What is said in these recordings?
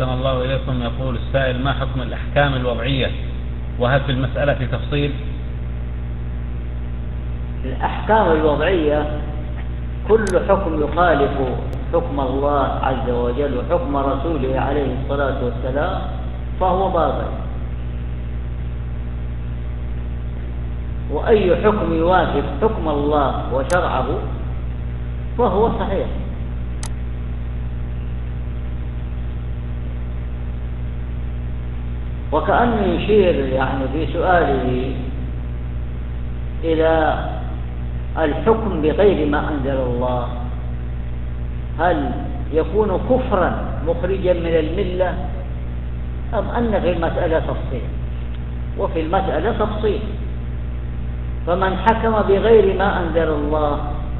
أحسن الله إليكم. يقول السائل: ما حكم الأحكام الوضعية، وهل في المسألة تفصيل؟ الأحكام الوضعية كل حكم يخالف حكم الله عز وجل وحكم رسوله عليه الصلاة والسلام فهو باطل، وأي حكم يوافق حكم الله وشرعه فهو صحيح. وكأنه يشير في سؤاله إلى الحكم بغير ما أنزل الله، هل يكون كفرا مخرجا من الملة أم أن في المسألة تفصيل؟ وفي المسألة تفصيل، فمن حكم بغير ما أنزل الله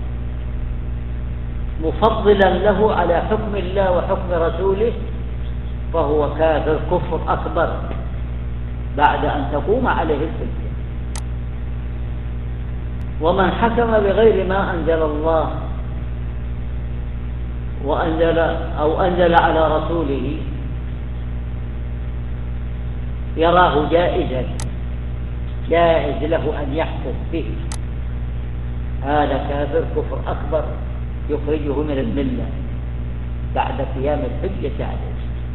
مفضلا له على حكم الله وحكم رسوله فهو كافر كفر أكبر بعد أن تقوم عليه الحجة. ومن حكم بغير ما أنزل الله أنزل على رسوله يراه جائز له أن يحكم به، هذا كافر كفر أكبر يخرجه من الملة بعد قيام الحجة عليه.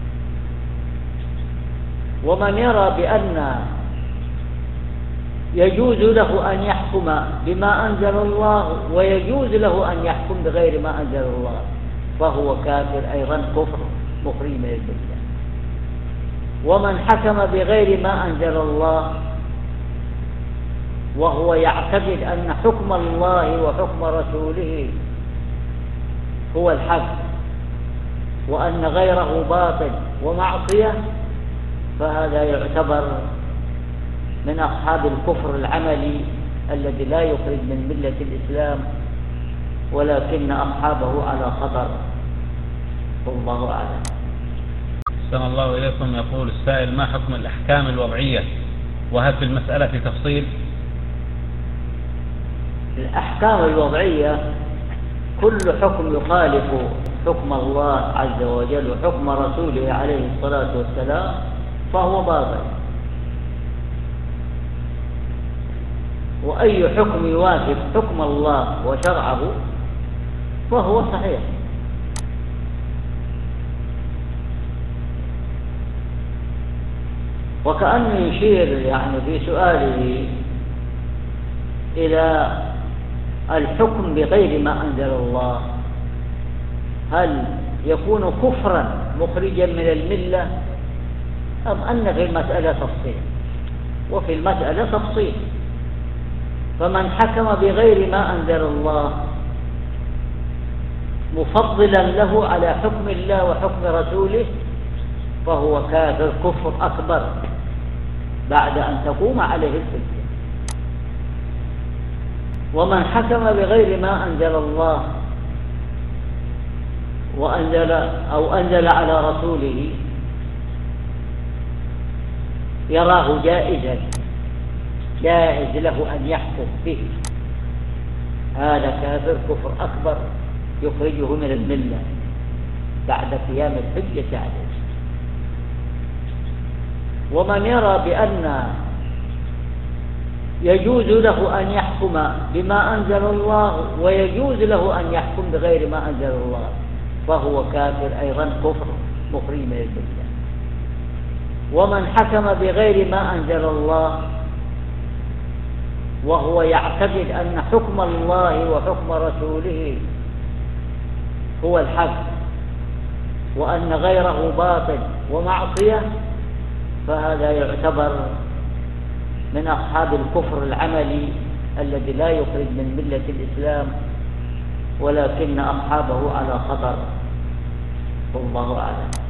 ومن يرى بأن يجوز له أن يحكم بما أنزل الله ويجوز له أن يحكم بغير ما أنزل الله فهو كافر أيضا كفر مخرج من الملة. ومن حكم بغير ما أنزل الله وهو يعتقد أن حكم الله وحكم رسوله هو الحق وأن غيره باطل ومعصية فهذا يعتبر من أصحاب الكفر العملي الذي لا يخرج من ملة الإسلام ولكن أصحابه على خطر، والله أعلم. أحسن الله إليكم. يقول السائل: ما حكم الأحكام الوضعية، وهل في المسألة تفصيل؟ الأحكام الوضعية كل حكم يخالف حكم الله عز وجل وحكم رسوله عليه الصلاة والسلام فهو باطل، وأي حكم يوافق حكم الله وشرعه فهو صحيح. وكأنه يشير في سؤاله إلى الحكم بغير ما أنزل الله، هل يكون كفرا مخرجا من الملة أم أن في المسألة تفصيل؟ وفي المسألة تفصيل، فمن حكم بغير ما أنزل الله مفضلا له على حكم الله وحكم رسوله فهو كافر كفر أكبر بعد أن تقوم عليه الحجة. ومن حكم بغير ما أنزل الله أنزل على رسوله يراه جائز له أن يحكم به، هذا كافر كفر أكبر يخرجه من الملة بعد قيام الحجة عليه. ومن يرى بأن يجوز له أن يحكم بما أنزل الله ويجوز له أن يحكم بغير ما أنزل الله فهو كافر أيضا كفر مخرج من الملة. ومن حكم بغير ما أنزل الله وهو يعتقد أن حكم الله وحكم رسوله هو الحق وأن غيره باطل ومعصية فهذا يعتبر من أصحاب الكفر العملي الذي لا يخرج من ملة الإسلام ولكن أصحابه على خطر، والله أعلم.